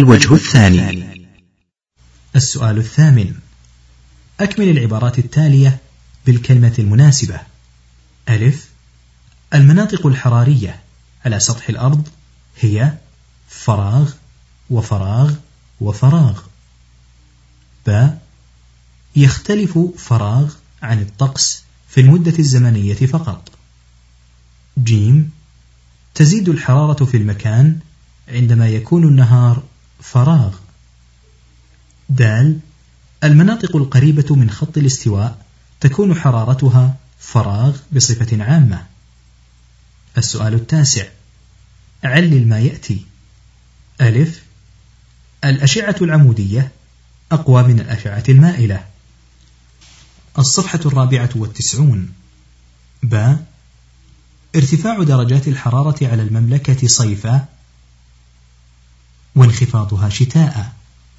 الوجه الثاني. السؤال الثامن: أكمل العبارات التالية بالكلمة المناسبة. ألف: المناطق الحرارية على سطح الأرض هي فراغ وفراغ وفراغ. باء: يختلف فراغ عن الطقس في المدة الزمنية فقط. جيم: تزيد الحرارة في المكان عندما يكون النهار فراغ. دال: المناطق القريبة من خط الاستواء تكون حرارتها فراغ بصفة عامة. السؤال التاسع: علل ما يأتي. ألف: الأشعة العمودية أقوى من الأشعة المائلة. الصفحة 94. باء: ارتفاع درجات الحرارة على المملكة صيفا وانخفاضها شتاء.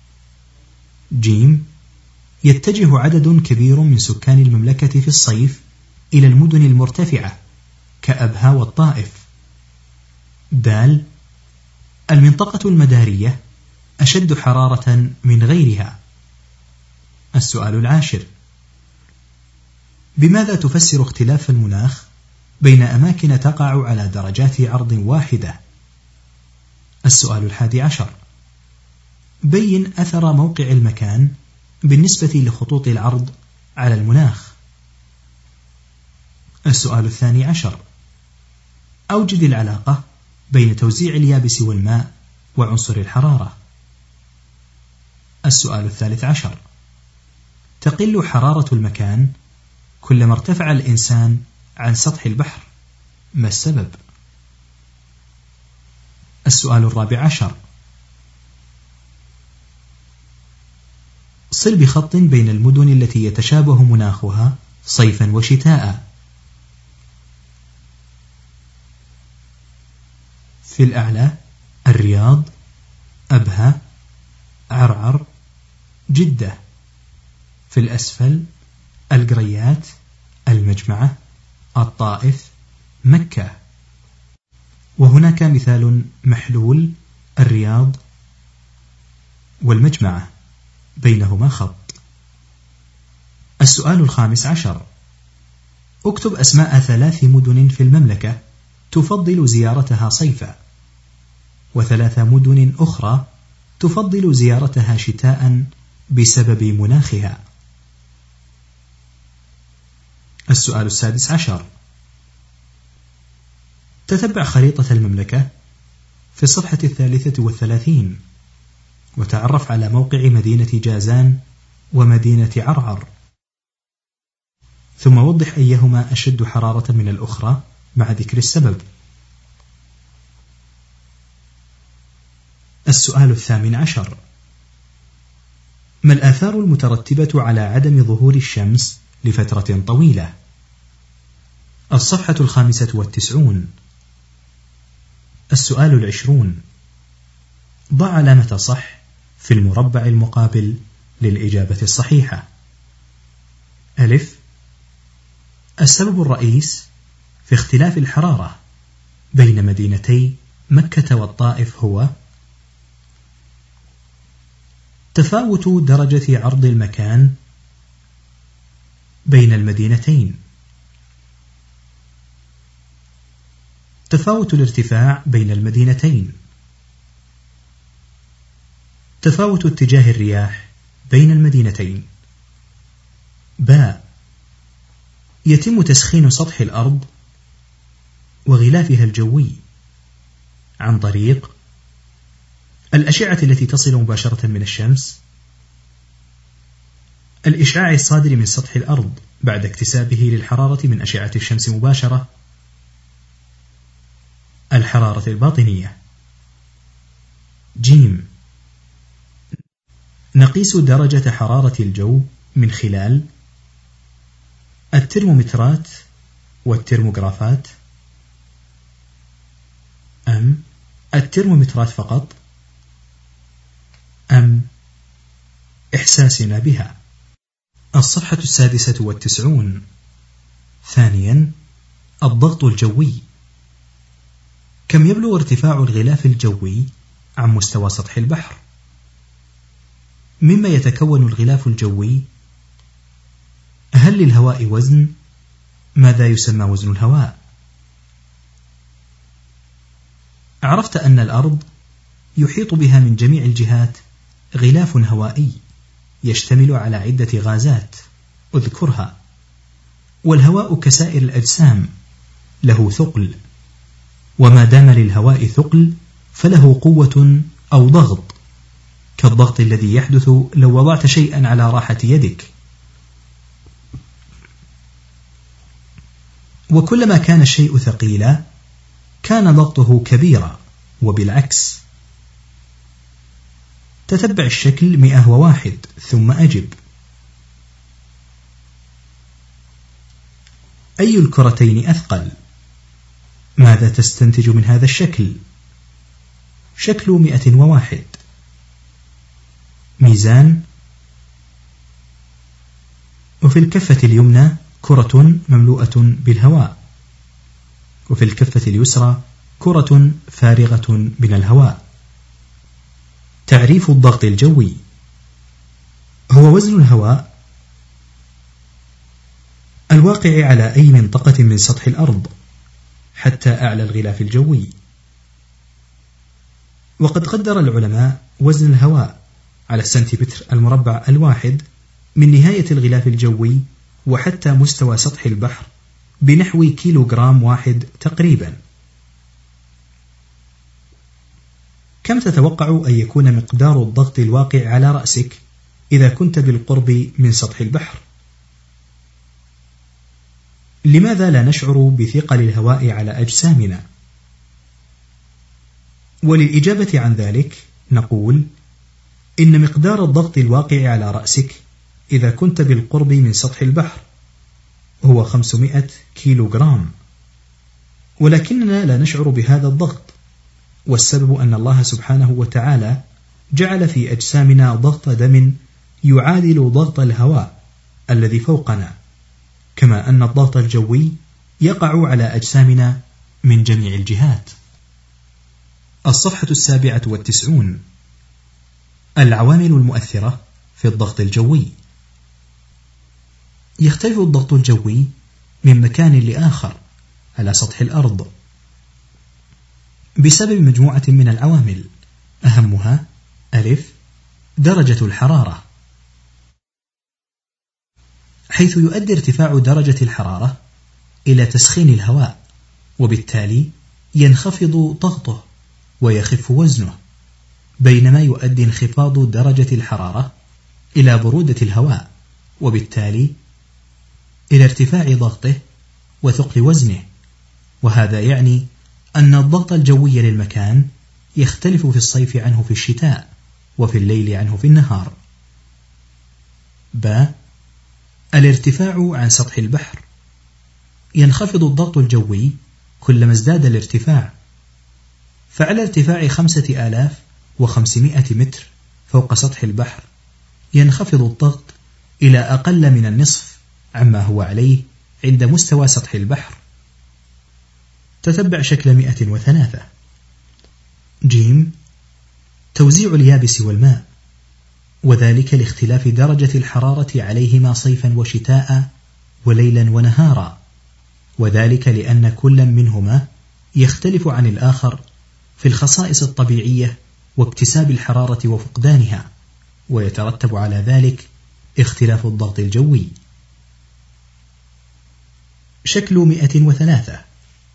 جيم: يتجه عدد كبير من سكان المملكة في الصيف إلى المدن المرتفعة كأبها والطائف. دال: المنطقة المدارية أشد حرارة من غيرها. السؤال العاشر: بماذا تفسر اختلاف المناخ بين أماكن تقع على درجات عرض واحدة؟ السؤال 11: بين أثر موقع المكان بالنسبة لخطوط العرض على المناخ. السؤال 12: أوجد العلاقة بين توزيع اليابس والماء وعنصر الحرارة. السؤال 13: تقل حرارة المكان كلما ارتفع الإنسان عن سطح البحر، ما السبب؟ السؤال 14: صل بخط بين المدن التي يتشابه مناخها صيفا وشتاء. في الأعلى الرياض، أبها، عرعر، جدة. في الأسفل القريات، المجمعة، الطائف، مكة. وهناك مثال محلول: الرياض والمجمعة بينهما خط. السؤال 15: اكتب أسماء 3 مدن في المملكة تفضل زيارتها صيفا، و3 مدن أخرى تفضل زيارتها شتاء بسبب مناخها. السؤال 16: تتبع خريطة المملكة في الصفحة 33 وتعرف على موقع مدينة جازان ومدينة عرعر، ثم وضح أيهما أشد حرارة من الأخرى مع ذكر السبب. السؤال 18: ما الآثار المترتبة على عدم ظهور الشمس لفترة طويلة؟ الصفحة 95. السؤال 20: ضع علامة صح في المربع المقابل للإجابة الصحيحة. ألف: السبب الرئيس في اختلاف الحرارة بين مدينتي مكة والطائف هو تفاوت درجة عرض المكان بين المدينتين، تفاوت الارتفاع بين المدينتين، تفاوت اتجاه الرياح بين المدينتين. باء: يتم تسخين سطح الأرض وغلافها الجوي عن طريق الأشعة التي تصل مباشرة من الشمس، الإشعاع الصادر من سطح الأرض بعد اكتسابه للحرارة من أشعة الشمس مباشرة، الحرارة الباطنية. جيم: نقيس درجة حرارة الجو من خلال الترمومترات والترموغرافات، أم الترمومترات فقط، أم إحساسنا بها. الصفحة 96. ثانيا: الضغط الجوي. كم يبلغ ارتفاع الغلاف الجوي عن مستوى سطح البحر؟ مما يتكون الغلاف الجوي؟ هل للهواء وزن؟ ماذا يسمى وزن الهواء؟ عرفت أن الأرض يحيط بها من جميع الجهات غلاف هوائي يشتمل على عدة غازات، اذكرها. والهواء كسائر الأجسام له ثقل، وما دام للهواء ثقل فله قوة أو ضغط، كالضغط الذي يحدث لو وضعت شيئا على راحة يدك. وكلما كان الشيء ثقيلا كان ضغطه كبيرا، وبالعكس. تتبع الشكل 101 ثم أجب. أي الكرتين أثقل؟ ماذا تستنتج من هذا الشكل؟ شكل 101. ميزان، وفي الكفة اليمنى كرة مملوءة بالهواء، وفي الكفة اليسرى كرة فارغة من الهواء. تعريف الضغط الجوي: هو وزن الهواء الواقع على أي منطقة من سطح الأرض حتى أعلى الغلاف الجوي. وقد قدر العلماء وزن الهواء على السنتيمتر المربع الواحد من نهاية الغلاف الجوي وحتى مستوى سطح البحر بنحو كيلوغرام واحد تقريبا. كم تتوقع أن يكون مقدار الضغط الواقع على رأسك إذا كنت بالقرب من سطح البحر؟ لماذا لا نشعر بثقل الهواء على أجسامنا؟ وللإجابة عن ذلك نقول إن مقدار الضغط الواقع على رأسك إذا كنت بالقرب من سطح البحر هو 500 كيلوغرام، ولكننا لا نشعر بهذا الضغط، والسبب أن الله سبحانه وتعالى جعل في أجسامنا ضغط دم يعادل ضغط الهواء الذي فوقنا، كما أن الضغط الجوي يقع على أجسامنا من جميع الجهات. الصفحة 97. العوامل المؤثرة في الضغط الجوي. يختلف الضغط الجوي من مكان لآخر على سطح الأرض بسبب مجموعة من العوامل، أهمها: ألف، درجة الحرارة، حيث يؤدي ارتفاع درجة الحرارة إلى تسخين الهواء، وبالتالي ينخفض ضغطه ويخف وزنه، بينما يؤدي انخفاض درجة الحرارة إلى برودة الهواء، وبالتالي إلى ارتفاع ضغطه وثقل وزنه. وهذا يعني أن الضغط الجوي للمكان يختلف في الصيف عنه في الشتاء، وفي الليل عنه في النهار. ب. الارتفاع عن سطح البحر. ينخفض الضغط الجوي كلما ازداد الارتفاع، فعلى ارتفاع 5500 متر فوق سطح البحر ينخفض الضغط إلى أقل من النصف عما هو عليه عند مستوى سطح البحر. تتبع شكل 103. ج. توزيع اليابس والماء، وذلك لاختلاف درجة الحرارة عليهما صيفا وشتاء وليلا ونهارا، وذلك لأن كل منهما يختلف عن الآخر في الخصائص الطبيعية واكتساب الحرارة وفقدانها، ويترتب على ذلك اختلاف الضغط الجوي. شكل 103.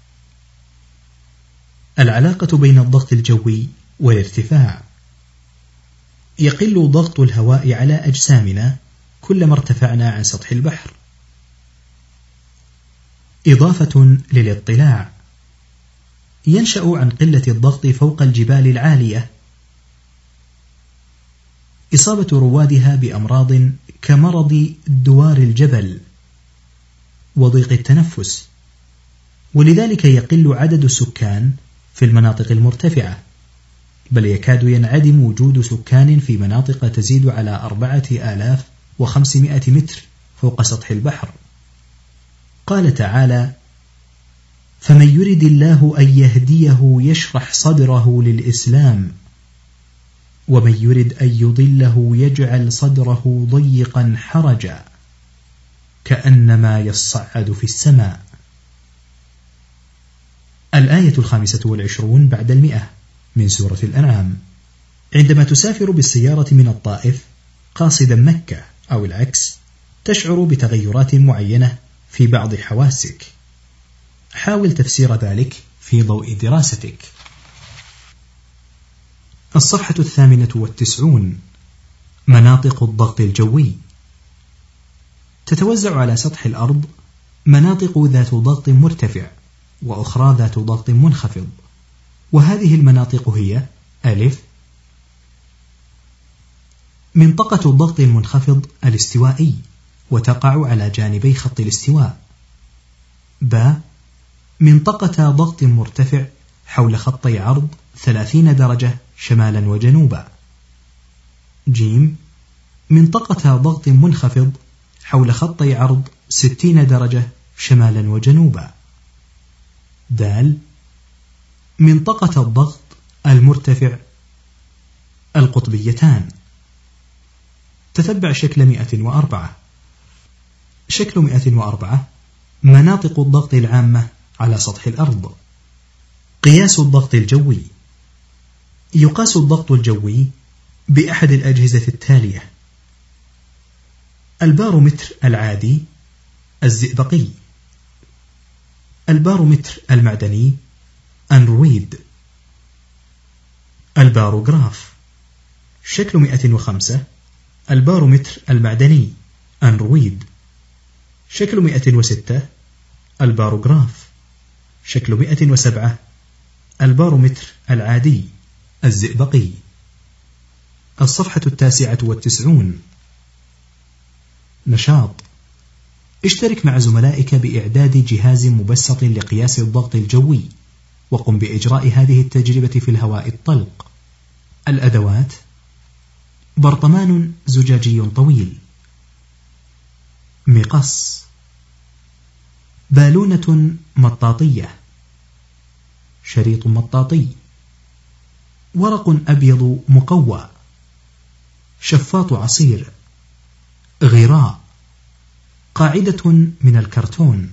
العلاقة بين الضغط الجوي والارتفاع. يقل ضغط الهواء على أجسامنا كلما ارتفعنا عن سطح البحر. إضافة للاطلاع. ينشأ عن قلة الضغط فوق الجبال العالية إصابة روادها بأمراض كمرض دوار الجبل وضيق التنفس، ولذلك يقل عدد السكان في المناطق المرتفعة، بل يكاد ينعدم وجود سكان في مناطق تزيد على 4500 متر فوق سطح البحر. قال تعالى: فمن يرد الله أن يهديه يشرح صدره للإسلام. ومن يرد أن يضله يجعل صدره ضيقا حرجا كأنما يصعد في السماء. الآية 25 بعد 100 من سورة الأنعام. عندما تسافر بالسيارة من الطائف قاصدا مكة أو العكس تشعر بتغيرات معينة في بعض حواسك. حاول تفسير ذلك في ضوء دراستك. الصفحة 98 مناطق الضغط الجوي. تتوزع على سطح الأرض مناطق ذات ضغط مرتفع وأخرى ذات ضغط منخفض، وهذه المناطق هي: ألف، منطقة الضغط المنخفض الاستوائي وتقع على جانبي خط الاستواء. ب، منطقة ضغط مرتفع حول خطي عرض 30 درجة شمالا وجنوبا. ج، منطقة ضغط منخفض حول خطي عرض 60 درجة شمالا وجنوبا. د، منطقة الضغط المرتفع القطبيتان. تتبع شكل 104. شكل 104 مناطق الضغط العامة على سطح الأرض. قياس الضغط الجوي. يقاس الضغط الجوي بأحد الأجهزة التالية: البارومتر العادي، الزئبقي، البارومتر المعدني، أنرويد، الباروغراف. شكل 105 البارومتر المعدني، أنرويد. شكل 106 الباروغراف. شكل 107 البارومتر العادي، الزئبقي. الصفحة 99. نشاط. اشترك مع زملائك بإعداد جهاز مبسط لقياس الضغط الجوي، وقم بإجراء هذه التجربة في الهواء الطلق. الأدوات: برطمان زجاجي طويل، مقص، بالونة مطاطية، شريط مطاطي، ورق أبيض مقوى، شفاط عصير، غراء، قاعدة من الكرتون.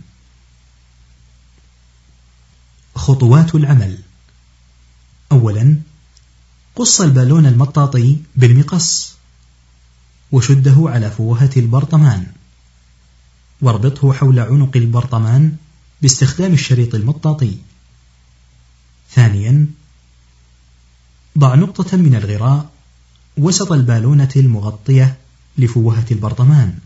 خطوات العمل. أولا، قص البالون المطاطي بالمقص وشده على فوهة البرطمان، واربطه حول عنق البرطمان باستخدام الشريط المطاطي. ثانيا، ضع نقطة من الغراء وسط البالونة المغطية لفوهة البرطمان،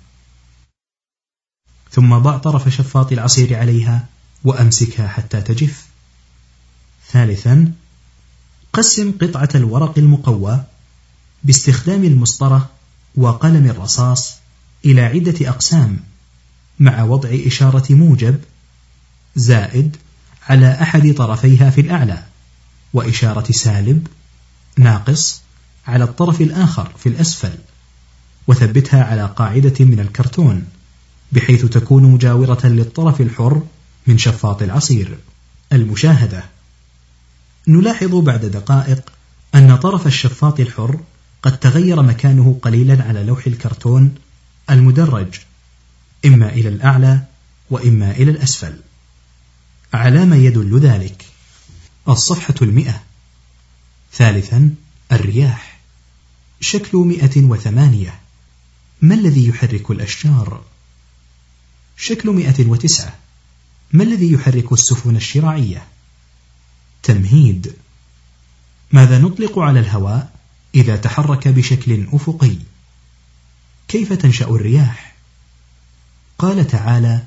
ثم ضع طرف شفاط العصير عليها وأمسكها حتى تجف. ثالثا، قسم قطعة الورق المقوى باستخدام المسطرة وقلم الرصاص إلى عدة أقسام، مع وضع إشارة موجب زائد على أحد طرفيها في الأعلى، وإشارة سالب ناقص على الطرف الآخر في الأسفل، وثبتها على قاعدة من الكرتون بحيث تكون مجاورة للطرف الحر من شفاط العصير. المشاهدة. نلاحظ بعد دقائق أن طرف الشفاط الحر قد تغير مكانه قليلا على لوح الكرتون المدرج، إما إلى الأعلى وإما إلى الأسفل. على ما يدل ذلك. الصفحة 100. ثالثا، الرياح. شكل 108. ما الذي يحرك الأشجار؟ شكل 109. ما الذي يحرك السفن الشراعية؟ تمهيد. ماذا نطلق على الهواء إذا تحرك بشكل أفقي؟ كيف تنشأ الرياح؟ قال تعالى: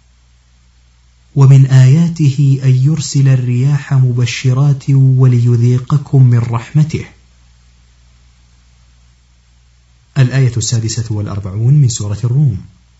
ومن آياته أن يرسل الرياح مبشرات وليذيقكم من رحمته. الآية 46 من سورة الروم.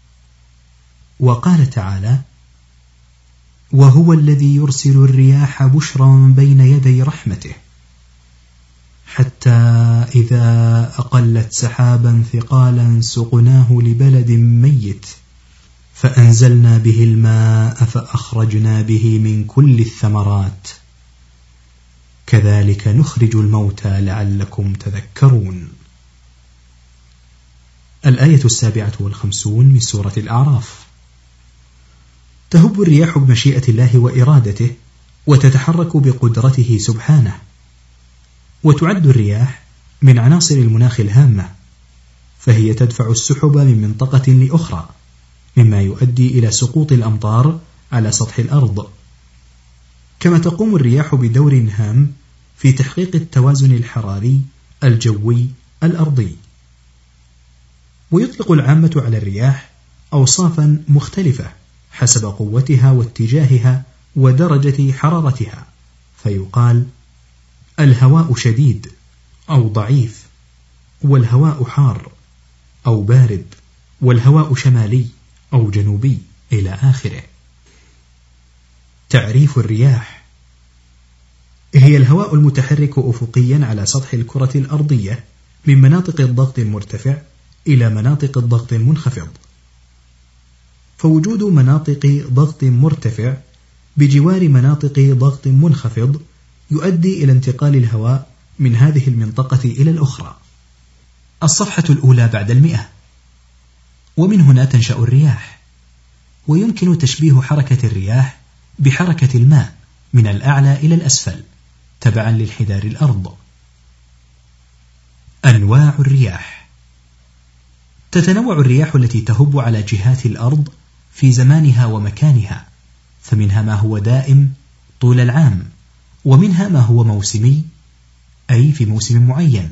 وقال تعالى: وهو الذي يرسل الرياح بشرا بين يدي رحمته حتى إذا أقلت سحابا ثقالا سقناه لبلد ميت فأنزلنا به الماء فأخرجنا به من كل الثمرات كذلك نخرج الموتى لعلكم تذكرون. الآية 57 من سورة الأعراف. تهب الرياح بمشيئة الله وإرادته، وتتحرك بقدرته سبحانه، وتعد الرياح من عناصر المناخ الهامة، فهي تدفع السحب من منطقة لأخرى، مما يؤدي إلى سقوط الأمطار على سطح الأرض. كما تقوم الرياح بدور هام في تحقيق التوازن الحراري الجوي الأرضي. ويطلق العامة على الرياح أوصافا مختلفة حسب قوتها واتجاهها ودرجة حرارتها، فيقال: الهواء شديد أو ضعيف، والهواء حار أو بارد، والهواء شمالي أو جنوبي، إلى آخره. تعريف الرياح: هي الهواء المتحرك أفقيا على سطح الكرة الأرضية من مناطق الضغط المرتفع إلى مناطق الضغط المنخفض. فوجود مناطق ضغط مرتفع بجوار مناطق ضغط منخفض يؤدي إلى انتقال الهواء من هذه المنطقة إلى الأخرى. الصفحة الأولى بعد 100. ومن هنا تنشأ الرياح، ويمكن تشبيه حركة الرياح بحركة الماء من الأعلى إلى الأسفل تبعا لانحدار الأرض. أنواع الرياح: تتنوع الرياح التي تهب على جهات الأرض في زمانها ومكانها، فمنها ما هو دائم طول العام، ومنها ما هو موسمي أي في موسم معين،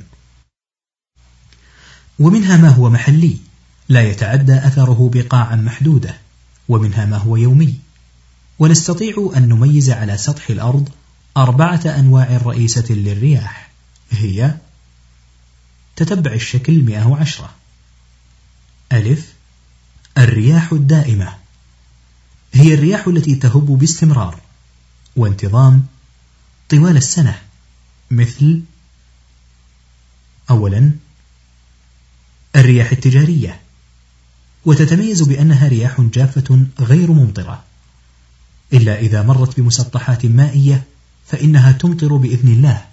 ومنها ما هو محلي لا يتعدى أثره بقاعا محدودة، ومنها ما هو يومي. ونستطيع أن نميز على سطح الأرض 4 أنواع رئيسة للرياح، هي: تتبع الشكل 110. ألف: الرياح الدائمة، هي الرياح التي تهب باستمرار وانتظام طوال السنة، مثل: أولا، الرياح التجارية، وتتميز بأنها رياح جافة غير ممطرة، إلا إذا مرت بمسطحات مائية فإنها تمطر بإذن الله.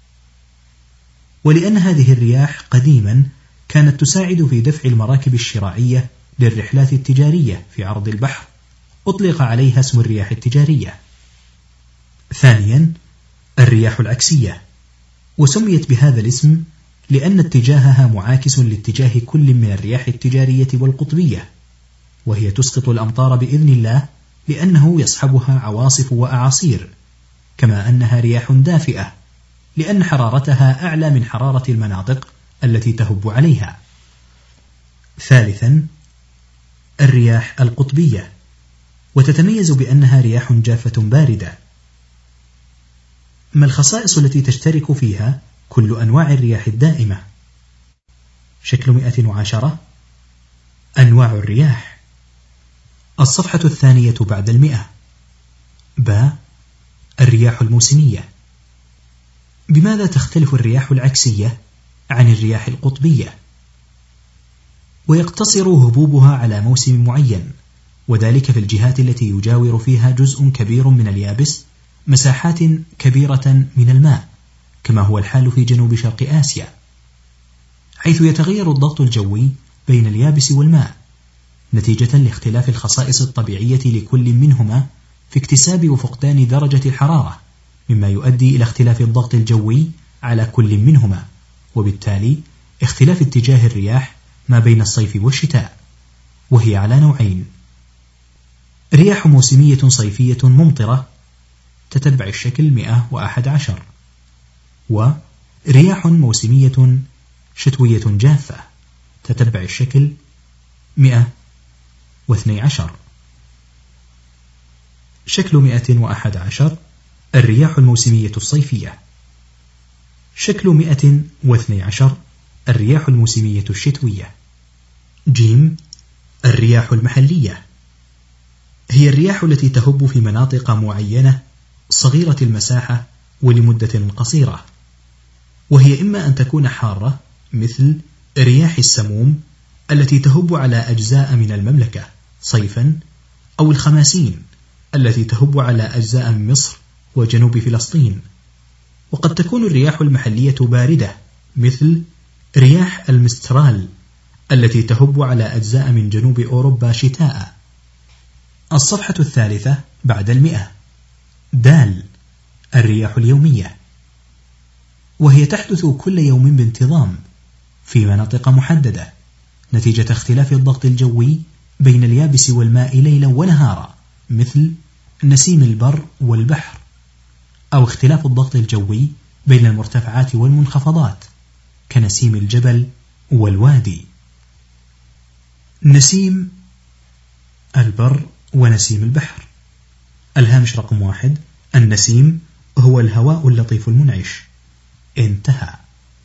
ولأن هذه الرياح قديما كانت تساعد في دفع المراكب الشراعية للرحلات التجارية في عرض البحر، أطلق عليها اسم الرياح التجارية. ثانيا، الرياح العكسية، وسميت بهذا الاسم لأن اتجاهها معاكس لاتجاه كل من الرياح التجارية والقطبية، وهي تسقط الأمطار بإذن الله لأنه يصحبها عواصف وأعاصير، كما أنها رياح دافئة لأن حرارتها أعلى من حرارة المناطق التي تهب عليها. ثالثا، الرياح القطبية، وتتميز بأنها رياح جافة باردة. ما الخصائص التي تشترك فيها كل أنواع الرياح الدائمة؟ شكل 110. أنواع الرياح. الصفحة الثانية بعد 100. باء: الرياح الموسمية. بماذا تختلف الرياح العكسية عن الرياح القطبية؟ ويقتصر هبوبها على موسم معين، وذلك في الجهات التي يجاور فيها جزء كبير من اليابس مساحات كبيرة من الماء، كما هو الحال في جنوب شرق آسيا، حيث يتغير الضغط الجوي بين اليابس والماء نتيجة لاختلاف الخصائص الطبيعية لكل منهما في اكتساب وفقدان درجة الحرارة، مما يؤدي إلى اختلاف الضغط الجوي على كل منهما، وبالتالي اختلاف اتجاه الرياح ما بين الصيف والشتاء، وهي على نوعين: رياح موسمية صيفية ممطرة، تتبع الشكل 111، ورياح موسمية شتوية جافة، تتبع الشكل 112. شكل 111: الرياح الموسمية الصيفية. شكل 112: الرياح الموسمية الشتوية. جيم: الرياح المحلية، هي الرياح التي تهب في مناطق معينة صغيرة المساحة ولمدة قصيرة، وهي إما أن تكون حارة مثل رياح السموم التي تهب على أجزاء من المملكة صيفا، أو الخماسين التي تهب على أجزاء من مصر وجنوب فلسطين، وقد تكون الرياح المحلية باردة مثل رياح المسترال التي تهب على أجزاء من جنوب أوروبا شتاء. الصفحة 3 بعد 100. دال الرياح اليومية، وهي تحدث كل يوم بانتظام في مناطق محددة نتيجة اختلاف الضغط الجوي بين اليابس والماء ليلا ونهارا، مثل نسيم البر والبحر، أو اختلاف الضغط الجوي بين المرتفعات والمنخفضات كنسيم الجبل والوادي. نسيم البر ونسيم البحر. الهامش رقم 1: النسيم هو الهواء اللطيف المنعش. انتهى.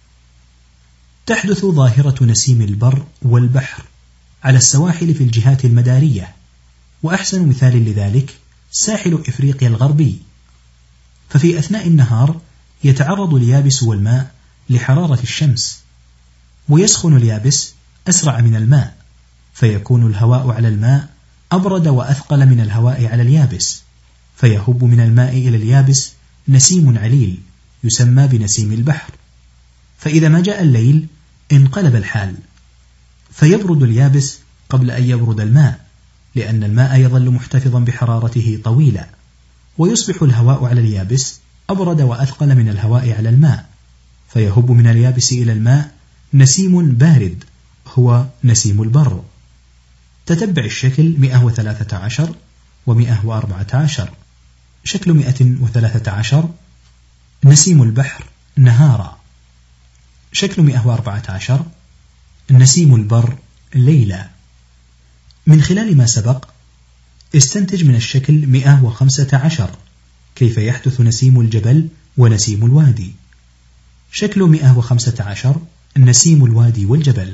تحدث ظاهرة نسيم البر والبحر على السواحل في الجهات المدارية، وأحسن مثال لذلك ساحل إفريقيا الغربي، ففي أثناء النهار يتعرض اليابس والماء لحرارة الشمس، ويسخن اليابس أسرع من الماء، فيكون الهواء على الماء أبرد وأثقل من الهواء على اليابس، فيهب من الماء إلى اليابس نسيم عليل يسمى بنسيم البحر. فإذا ما جاء الليل انقلب الحال، فيبرد اليابس قبل أن يبرد الماء، لأن الماء يظل محتفظا بحرارته طويلا، ويصبح الهواء على اليابس أبرد وأثقل من الهواء على الماء، فيهب من اليابس إلى الماء نسيم بارد هو نسيم البر. تتبع الشكل 113 و114. شكل 113: نسيم البحر نهارا. شكل 114: نسيم البر ليلا. من خلال ما سبق استنتج من الشكل 115 كيف يحدث نسيم الجبل ونسيم الوادي. شكل 115: نسيم الوادي والجبل.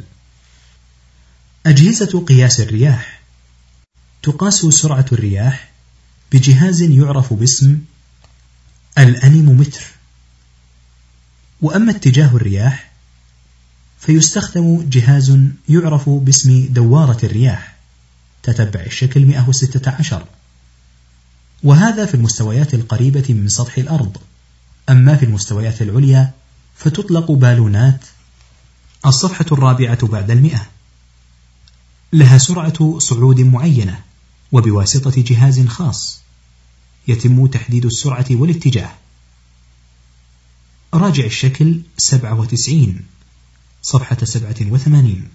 أجهزة قياس الرياح. تقاس سرعة الرياح بجهاز يعرف باسم الأنيمومتر. وأما اتجاه الرياح فيستخدم جهاز يعرف باسم دوارة الرياح. تتبع الشكل 116. وهذا في المستويات القريبة من سطح الأرض. أما في المستويات العليا فتطلق بالونات. الصفحة 4 بعد 100. لها سرعة صعود معينة، وبواسطة جهاز خاص يتم تحديد السرعة والاتجاه. راجع الشكل 97 صفحة 87.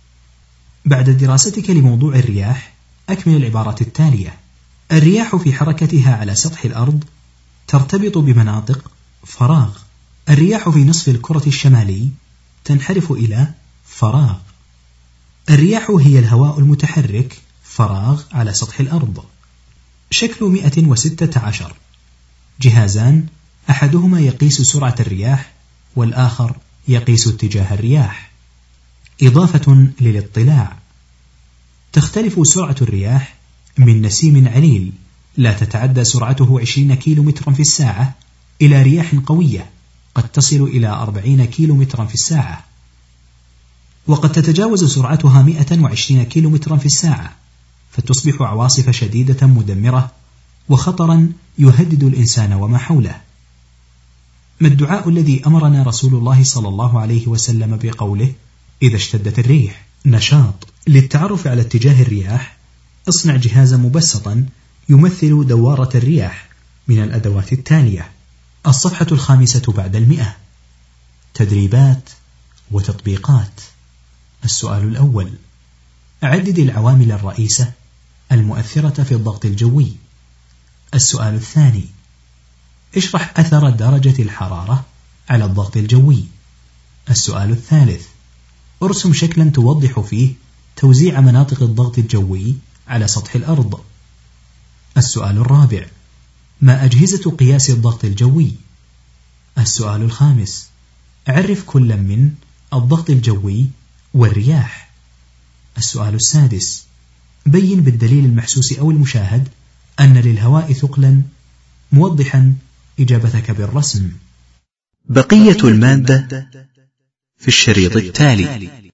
بعد دراستك لموضوع الرياح أكمل العبارات التالية: الرياح في حركتها على سطح الأرض ترتبط بمناطق فراغ. الرياح في نصف الكرة الشمالي تنحرف إلى فراغ. الرياح هي الهواء المتحرك فراغ على سطح الأرض. شكل 116: جهازان، أحدهما يقيس سرعة الرياح والآخر يقيس اتجاه الرياح. إضافة للاطلاع: تختلف سرعة الرياح من نسيم عليل لا تتعدى سرعته 20 كيلومترا في الساعة إلى رياح قوية قد تصل إلى 40 كيلومترا في الساعة، وقد تتجاوز سرعتها 120 كيلومترا في الساعة، فتصبح عواصف شديدة مدمرة وخطرا يهدد الإنسان وما حوله. ما الدعاء الذي أمرنا رسول الله صلى الله عليه وسلم بقوله: إذا اشتدت الريح؟ نشاط. للتعرف على اتجاه الرياح اصنع جهازا مبسطا يمثل دوارة الرياح من الأدوات التالية. الصفحة 5 بعد 100. تدريبات وتطبيقات. السؤال الأول: عدد العوامل الرئيسة المؤثرة في الضغط الجوي. السؤال الثاني: اشرح أثر درجة الحرارة على الضغط الجوي. السؤال الثالث: ارسم شكلا توضح فيه توزيع مناطق الضغط الجوي على سطح الأرض. السؤال الرابع: ما أجهزة قياس الضغط الجوي؟ السؤال الخامس: عرف كل من الضغط الجوي والرياح. السؤال السادس: بين بالدليل المحسوس أو المشاهد أن للهواء ثقلا، موضحا إجابتك بالرسم. بقية المادة في الشريط التالي.